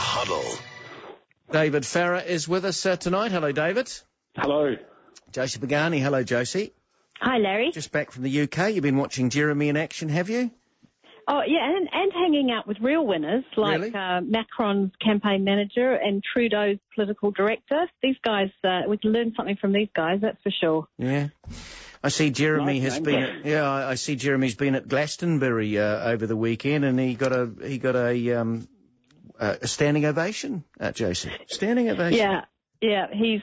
Huddle. David Farrer is with us tonight. Hello, David. Hello. Josie Pagani. Hello, Josie. Hi, Larry. Just back from the UK. You've been watching Jeremy in action, have you? Oh, yeah, and hanging out with real winners like Really? Macron's campaign manager and Trudeau's political director. These guys, we can learn something from these guys, that's for sure. Yeah. I see Jeremy Nice has name, been at, I see Jeremy's been at Glastonbury over the weekend, and he got a standing ovation, Josie. Standing ovation. Yeah, he's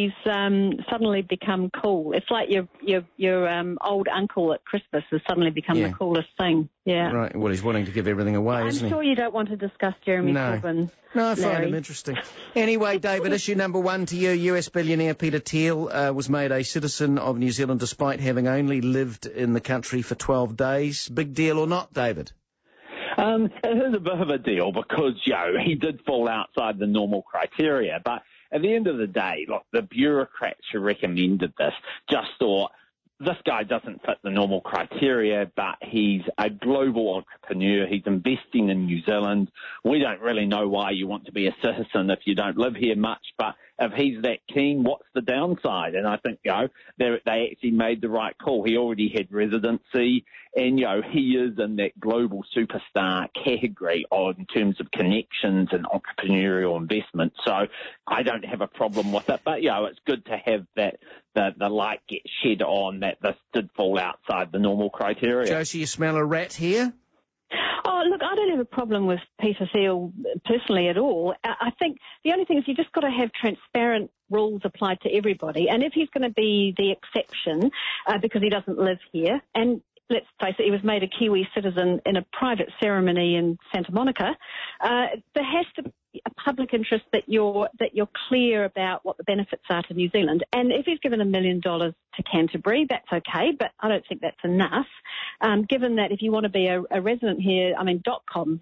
suddenly become cool. It's like your old uncle at Christmas has suddenly become the coolest thing. Yeah. Right. Well, he's wanting to give everything away, isn't he? I'm sure you don't want to discuss Jeremy Corbyn. No, I find Larry. him interesting. Anyway, David, issue number one to you. US billionaire Peter Thiel was made a citizen of New Zealand despite having only lived in the country for 12 days. Big deal or not, David? It is a bit of a deal because, he did fall outside the normal criteria. But at the end of the day, look, the bureaucrats who recommended this just thought, this guy doesn't fit the normal criteria, but he's a global entrepreneur. He's investing in New Zealand. We don't really know why you want to be a citizen if you don't live here much, but if he's that keen, what's the downside? And I think, they actually made the right call. He already had residency, and, he is in that global superstar category in terms of connections and entrepreneurial investment. So I don't have a problem with it. But, it's good to have that the light get shed on that this did fall outside the normal criteria. Josie, you smell a rat here? Oh, look, I don't have a problem with Peter Thiel personally at all. I think the only thing is you just got to have transparent rules applied to everybody. And if he's going to be the exception because he doesn't live here, and let's face it, he was made a Kiwi citizen in a private ceremony in Santa Monica, there has to be a public interest that you're clear about what the benefits are to New Zealand. And if he's given $1 million to Canterbury, that's okay, but I don't think that's enough. Given that if you want to be a resident here, .com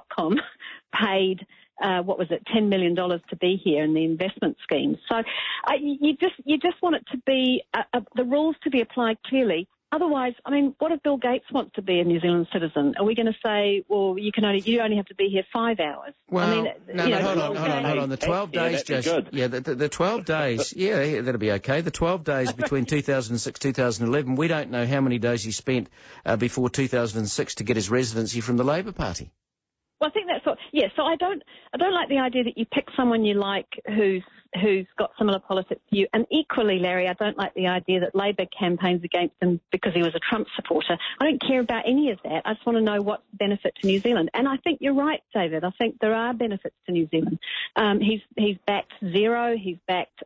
paid $10 million to be here in the investment scheme. So you just want it to be the rules to be applied clearly. Otherwise, what if Bill Gates wants to be a New Zealand citizen? Are we going to say, well, you only have to be here 5 hours? Well, hold on. The 12 days, Josie. Yeah, the 12 days. Yeah, that'll be okay. The 12 days between 2006 2011. We don't know how many days he spent before 2006 to get his residency from the Labour Party. Well, I think that's what. Yeah. So I don't like the idea that you pick someone you like who's got similar politics to you. And equally, Larry, I don't like the idea that Labor campaigns against him because he was a Trump supporter. I don't care about any of that. I just want to know what's the benefit to New Zealand. And I think you're right, David. I think there are benefits to New Zealand. He's backed Xero. He's backed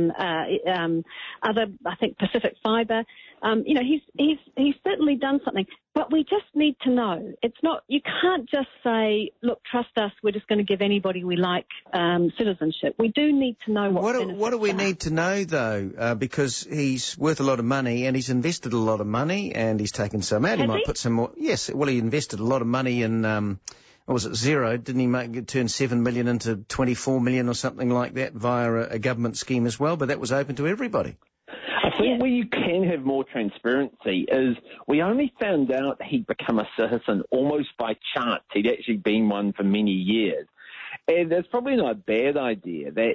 other, I think, Pacific Fibre. He's certainly done something. But we just need to know. It's not. You can't just say, "Look, trust us. We're just going to give anybody we like citizenship." We do need to know what do we need to know though? Because he's worth a lot of money, and he's invested a lot of money, and he's taken some out. He might put some more. Yes. Well, he invested a lot of money in. What was it, Xero? Didn't he turn $7 million into $24 million or something like that via a government scheme as well? But that was open to everybody. I think where you can have more transparency is we only found out he'd become a citizen almost by chance. He'd actually been one for many years. And it's probably not a bad idea that,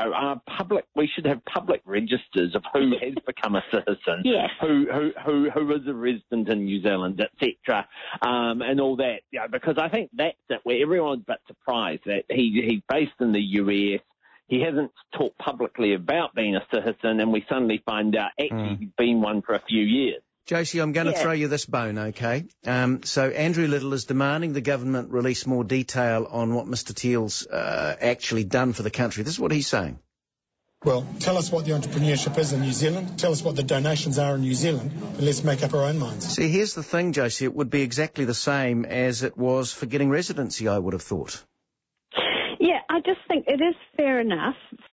we should have public registers of who has become a citizen, who is a resident in New Zealand, etc., and all that. Because I think that's it, where everyone's a bit surprised that he's based in the US. He hasn't talked publicly about being a citizen, and we suddenly find out actually he's been one for a few years. Josie, I'm going to throw you this bone, okay? So Andrew Little is demanding the government release more detail on what Mr. Thiel's actually done for the country. This is what he's saying. Well, tell us what the entrepreneurship is in New Zealand. Tell us what the donations are in New Zealand, and let's make up our own minds. See, here's the thing, Josie. It would be exactly the same as it was for getting residency, I would have thought. Yeah, I just think it is fair enough